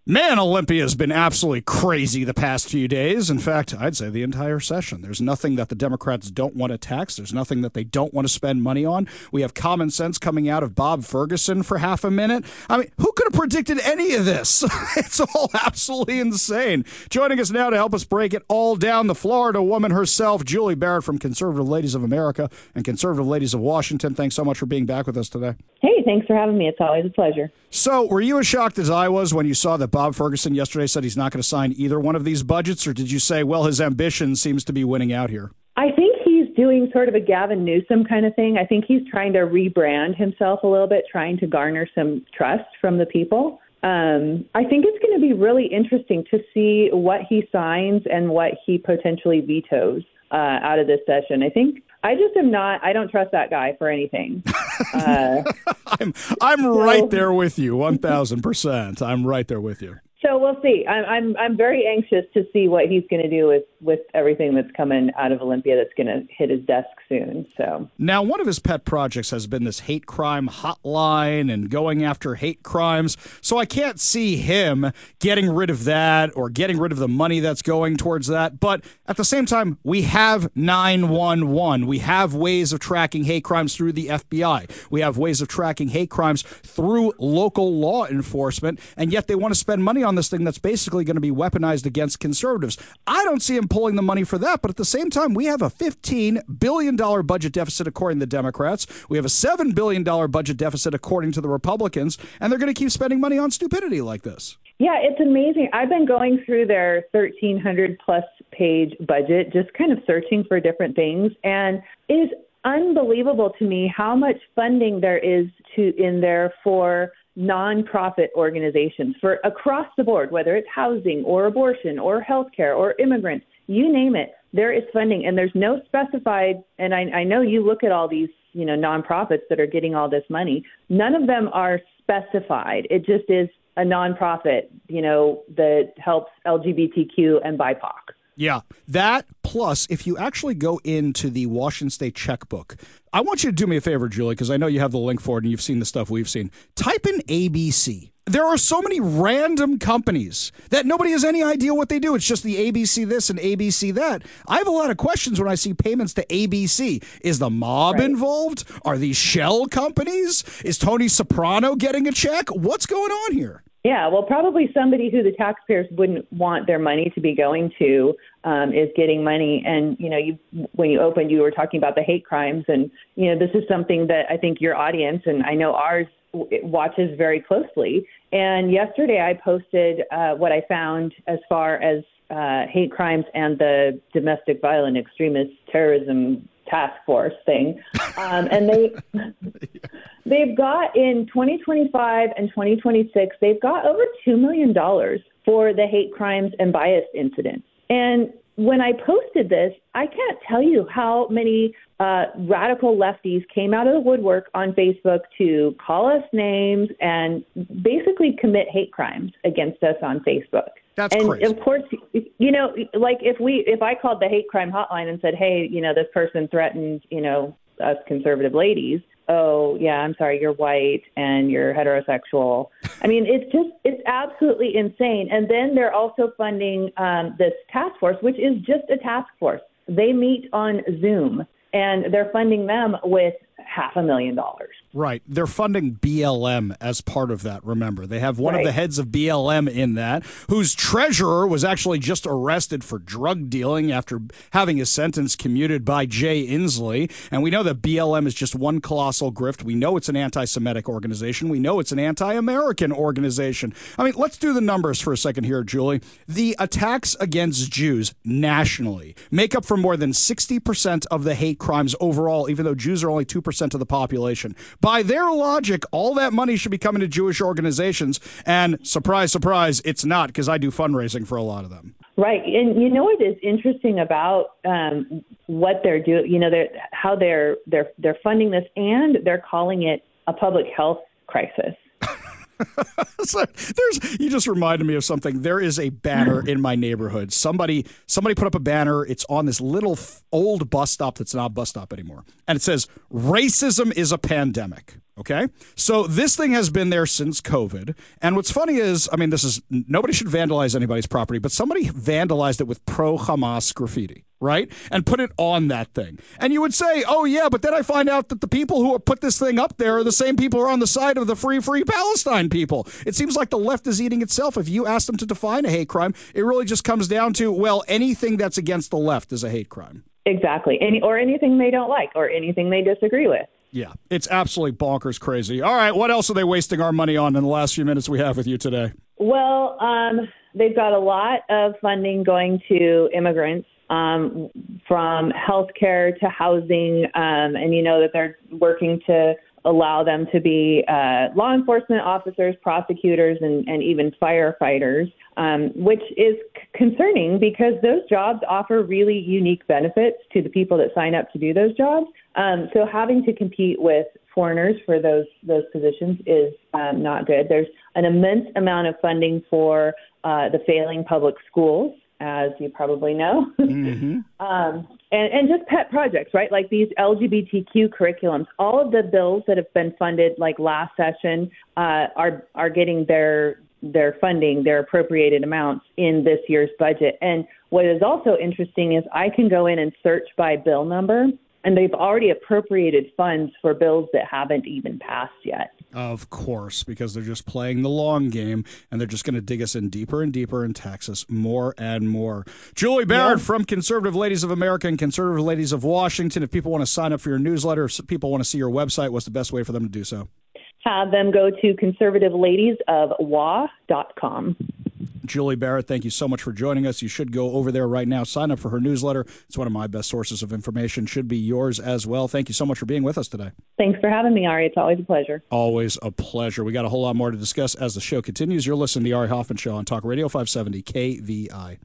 Man, Olympia's been absolutely crazy the past few days. In fact, I'd say the entire session. There's nothing that the Democrats don't want to tax. There's nothing that they don't want to spend money on. We have common sense coming out of Bob Ferguson for half a minute. I mean, who could have predicted any of this? It's all absolutely insane. Joining us now to help us break it all down, the Florida woman herself, Julie Barrett from Conservative Ladies of America and Conservative Ladies of Washington. Thanks so much for being back with us today. Hey, thanks for having me. It's always a pleasure. So, were you as shocked as I was when you saw that Bob Ferguson yesterday said he's not going to sign either one of these budgets, or did you say, well, his ambition seems to be winning out here? I think he's doing sort of a Gavin Newsom kind of thing. I think he's trying to rebrand himself a little bit, trying to garner some trust from the people. I think it's going to be really interesting to see what he signs and what he potentially vetoes out of this session. I don't trust that guy for anything. I'm right there with you, 1,000%. I'm right there with you. So we'll see. I'm very anxious to see what he's going to do with everything that's coming out of Olympia that's going to hit his desk soon. So now, one of his pet projects has been this hate crime hotline and going after hate crimes. So I can't see him getting rid of that or getting rid of the money that's going towards that. But at the same time, we have 911. We have ways of tracking hate crimes through the FBI. We have ways of tracking hate crimes through local law enforcement. And yet they want to spend money on this thing that's basically going to be weaponized against conservatives. I don't see him pulling the money for that, but at the same time, we have a $15 billion budget deficit according to the Democrats. We have a $7 billion budget deficit according to the Republicans, and they're going to keep spending money on stupidity like this. Yeah, it's amazing. I've been going through their 1,300 plus page budget, just kind of searching for different things, and it is unbelievable to me how much funding there is in there for nonprofit organizations for across the board, whether it's housing or abortion or healthcare or immigrants, you name it, there is funding, and there's no specified. And I know you look at all these, nonprofits that are getting all this money. None of them are specified. It just is a nonprofit, that helps LGBTQ and BIPOC. Yeah, that plus if you actually go into the Washington State checkbook, I want you to do me a favor, Julie, because I know you have the link for it and you've seen the stuff we've seen. Type in ABC. There are so many random companies that nobody has any idea what they do. It's just the ABC this and ABC that. I have a lot of questions when I see payments to ABC. Is the mob involved? Are these shell companies? Is Tony Soprano getting a check? What's going on here? Yeah, well, probably somebody who the taxpayers wouldn't want their money to be going to is getting money. And, when you opened, you were talking about the hate crimes. And, this is something that I think your audience, and I know ours, watches very closely. And yesterday I posted what I found as far as hate crimes and the domestic violent extremist terrorism task force thing. And they've got in 2025 and 2026, they've got over $2 million for the hate crimes and bias incidents. And when I posted this, I can't tell you how many radical lefties came out of the woodwork on Facebook to call us names and basically commit hate crimes against us on Facebook. That's and crazy. Of course, like if I called the hate crime hotline and said, hey, this person threatened, us conservative ladies. Oh, yeah, I'm sorry, you're white and you're heterosexual. I mean, it's absolutely insane. And then they're also funding this task force, which is just a task force. They meet on Zoom, and they're funding them with $500,000. Right. They're funding BLM as part of that, remember. They have one of the heads of BLM in that, whose treasurer was actually just arrested for drug dealing after having his sentence commuted by Jay Inslee. And we know that BLM is just one colossal grift. We know it's an anti-Semitic organization. We know it's an anti-American organization. I mean, let's do the numbers for a second here, Julie. The attacks against Jews nationally make up for more than 60% of the hate crimes overall, even though Jews are only 2% of the population. By their logic, all that money should be coming to Jewish organizations. And surprise, surprise, it's not, because I do fundraising for a lot of them. Right. And you know what is interesting about what they're doing, how they're funding this, and they're calling it a public health crisis. So you just reminded me of something. There is a banner in my neighborhood. Somebody put up a banner. It's on this little old bus stop that's not a bus stop anymore. And it says, "Racism is a pandemic." Okay? So this thing has been there since COVID. And what's funny is, I mean, nobody should vandalize anybody's property, but somebody vandalized it with pro-Hamas graffiti, right? And put it on that thing. And you would say, oh, yeah, but then I find out that the people who put this thing up there are the same people who are on the side of the free Palestine people. It seems like the left is eating itself. If you ask them to define a hate crime, it really just comes down to, well, anything that's against the left is a hate crime. Exactly. Or anything they don't like or anything they disagree with. Yeah, it's absolutely bonkers crazy. All right, what else are they wasting our money on in the last few minutes we have with you today? Well, they've got a lot of funding going to immigrants, from healthcare to housing, and you know that they're working to allow them to be law enforcement officers, prosecutors, and even firefighters, which is concerning because those jobs offer really unique benefits to the people that sign up to do those jobs. So having to compete with foreigners for those positions is not good. There's an immense amount of funding for the failing public schools, as you probably know, mm-hmm. And just pet projects, right? Like these LGBTQ curriculums. All of the bills that have been funded, like last session, are getting their funding, their appropriated amounts in this year's budget. And what is also interesting is I can go in and search by bill number, and they've already appropriated funds for bills that haven't even passed yet. Of course, because they're just playing the long game, and they're just going to dig us in deeper and deeper and tax us more and more. Julie Barrett from Conservative Ladies of America and Conservative Ladies of Washington. If people want to sign up for your newsletter, if people want to see your website, what's the best way for them to do so? Have them go to conservativeladiesofwa.com. Julie Barrett, thank you so much for joining us. You should go over there right now. Sign up for her newsletter. It's one of my best sources of information. Should be yours as well. Thank you so much for being with us today. Thanks for having me, Ari. It's always a pleasure. Always a pleasure. We got a whole lot more to discuss as the show continues. You're listening to the Ari Hoffman Show on Talk Radio 570 KVI.